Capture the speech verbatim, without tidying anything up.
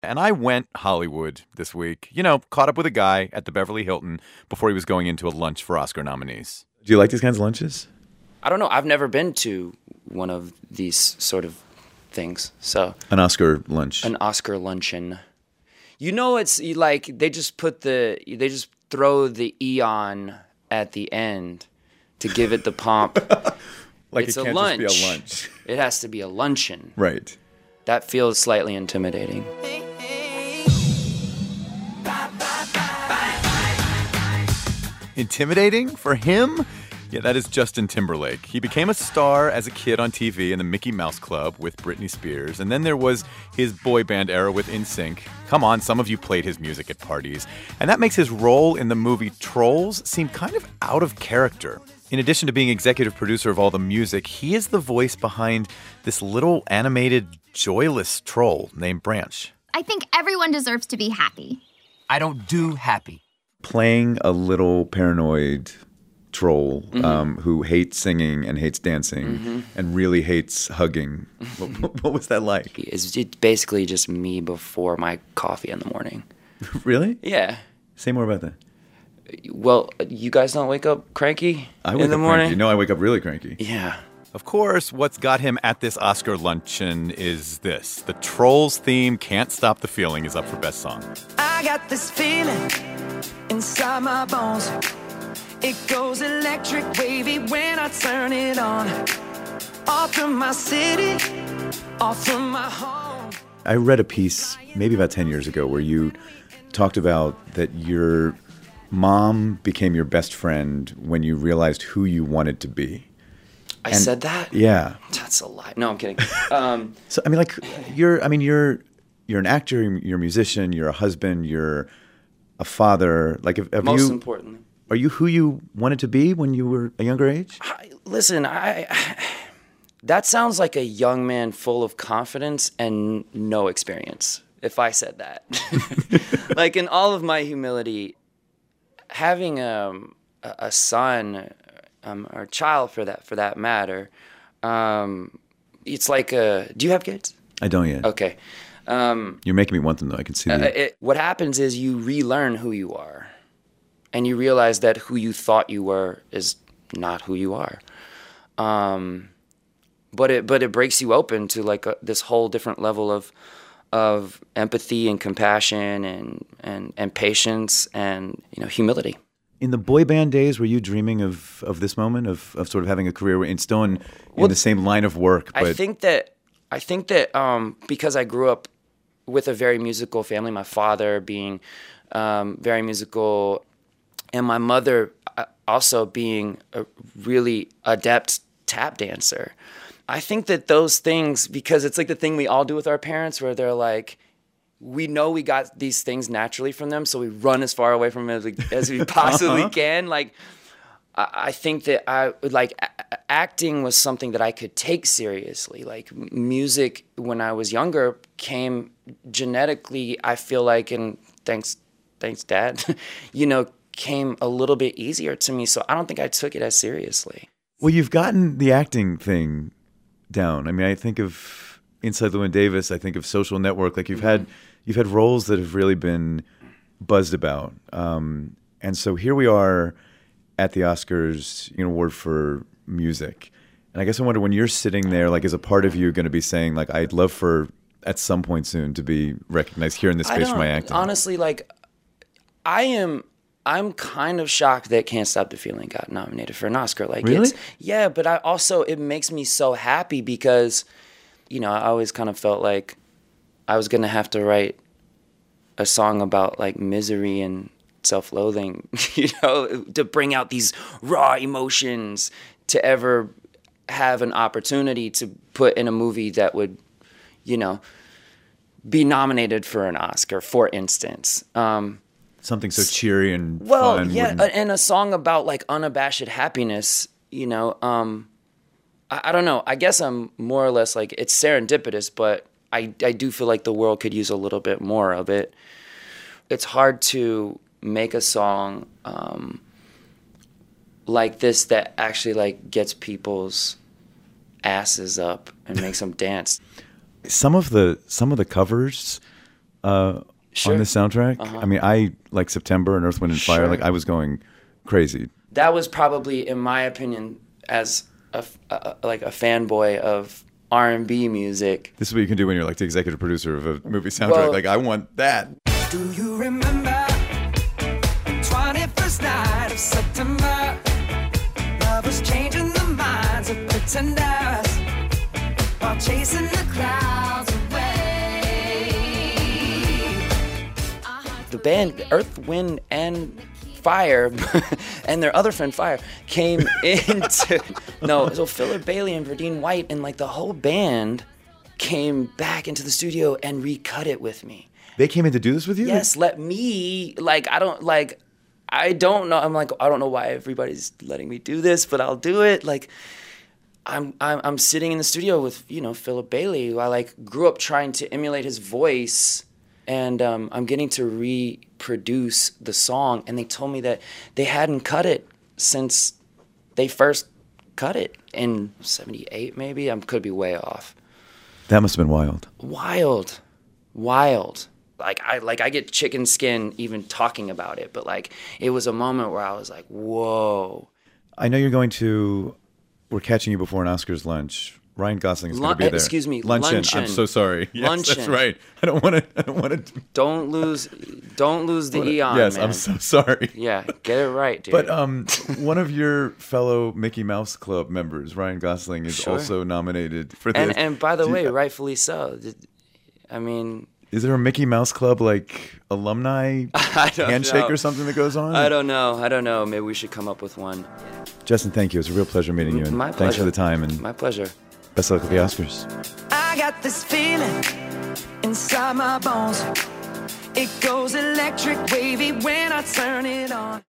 And I went Hollywood this week. You know, caught up with a guy at the Beverly Hilton before he was going into a lunch for Oscar nominees. Do you like these kinds of lunches? I don't know. I've never been to one of these sort of things. So An Oscar lunch. an Oscar luncheon. You know, it's like they just put the they just throw the eon at the end to give it the pomp. Like It's it a can't lunch. just be a lunch. It has to be a luncheon. Right. That feels slightly intimidating. Intimidating for him? Yeah, that is Justin Timberlake. He became a star as a kid on T V in the Mickey Mouse Club with Britney Spears. And then there was his boy band era with N Sync. Come on, some of you played his music at parties. And that makes his role in the movie Trolls seem kind of out of character. In addition to being executive producer of all the music, he is the voice behind this little animated, joyless troll named Branch. I think everyone deserves to be happy. I don't do happy. Playing a little paranoid troll Mm-hmm. um, who hates singing and hates dancing Mm-hmm. and really hates hugging. What, what was that like? It's it's basically just me before my coffee in the morning. Really? Yeah. Say more about that. Well, you guys don't wake up cranky I wake in the up morning? cranky. No, I wake up really cranky. Yeah. Of course, what's got him at this Oscar luncheon is this. The Trolls theme, Can't Stop the Feeling, is up for Best Song. I got this feeling inside my bones. It goes electric wavy when I turn it on. Off from my city, off from my home. I read a piece maybe about ten years ago where you talked about that your mom became your best friend when you realized who you wanted to be. I And- said that? Yeah. That's a lie. No, I'm kidding. Um, So I mean, like you're. I mean, you're. You're an actor. You're a musician. You're a husband. You're a father. Like, have, have most you? importantly. Are you who you wanted to be when you were a younger age? I, listen, I, that sounds like a young man full of confidence and no experience, if I said that. Like, in all of my humility, having um, a, a son, um, or a child for that for that matter, um, it's like a... Do you have kids? I don't yet. Okay. Um, You're making me want them, though. I can see uh, that. it, what happens is you relearn who you are. And you realize that who you thought you were is not who you are. Um, but it but it breaks you open to like a, this whole different level of of empathy and compassion and, and, and patience and, you know, humility. In the boy band days, were you dreaming of, of this moment of, of sort of having a career in still in, in Well, the same line of work? But I think that I think that um, because I grew up with a very musical family, my father being um, very musical, and my mother uh, also being a really adept tap dancer. I think that those things, because it's like the thing we all do with our parents where they're like, we know we got these things naturally from them, so we run as far away from it as we, as we possibly can. Like, I, I think that I like a- acting was something that I could take seriously. Like m- music, when I was younger, came genetically. I feel like, and thanks, thanks, Dad. you know, came a little bit easier to me. So I don't think I took it as seriously. well, you've gotten the acting thing down. I mean, I think of Inside Llewyn Davis. I think of Social Network. Like you've had you've had roles that have really been buzzed about. Um, and so here we are at the Oscars, you know, award for music. And I guess I wonder when you're sitting there, like, is a part of you going to be saying, like, I'd love for at some point soon to be recognized here in this I space for my don't- acting? Honestly, like, I am. I'm kind of shocked that Can't Stop the Feeling got nominated for an Oscar. Like, Really? it's yeah, but I also it makes me so happy because, you know, I always kind of felt like I was gonna have to write a song about like misery and self-loathing, you know, to bring out these raw emotions to ever have an opportunity to put in a movie that would, you know, be nominated for an Oscar, for instance. Um, Something so cheery and well, fun. yeah, wouldn't- and a song about like unabashed happiness, you know. Um, I, I don't know. I guess I'm more or less like it's serendipitous, but I, I do feel like the world could use a little bit more of it. It's hard to make a song um, like this that actually like gets people's asses up and makes them dance. some of the some of the covers uh, Sure. on this soundtrack? Uh-huh. I mean, I like September and Earth, Wind, and Fire. Sure. Like I was going crazy. That was probably, in my opinion, as a, a, like a fanboy of R and B music. This is what you can do when you're like the executive producer of a movie soundtrack. Well- like I want that. Do you remember the twenty-first night of September? Love was changing the minds of pretenders while chasing the clouds away. The band Earth, Wind, and Fire and their other friend Fire came into no so Philip Bailey and Verdine White and like the whole band came back into the studio and recut it with me. They came in to do this with you? Yes, let me like I don't like I don't know I'm like I don't know why everybody's letting me do this, but I'll do it. Like I'm I'm I'm sitting in the studio with, you know, Philip Bailey, who I like grew up trying to emulate his voice. And um, I'm getting to reproduce the song, and they told me that they hadn't cut it since they first cut it in seventy-eight, maybe. I could be way off. That must have been wild. Wild, wild. Like I like I get chicken skin even talking about it, but like it was a moment where I was like, whoa. I know you're going to. We're catching you before an Oscars lunch. Ryan Gosling is going Lun- to be there. excuse me, luncheon. luncheon. I'm so sorry. Yes, Luncheon. that's right. I don't want to. I don't want to. Don't lose, don't lose the eon, Yes, man. I'm so sorry. Yeah, get it right, dude. But um, one of your fellow Mickey Mouse Club members, Ryan Gosling, is Sure. also nominated for this. and and by the Do- way, rightfully so. I mean, is there a Mickey Mouse Club like alumni I don't handshake know. or something that goes on? I don't know. I don't know. Maybe we should come up with one. Justin, thank you. It was a real pleasure meeting you. And My thanks pleasure. for the time and My pleasure. best of luck with the Oscars. I got this feeling inside my bones. It goes electric wavy when I turn it on.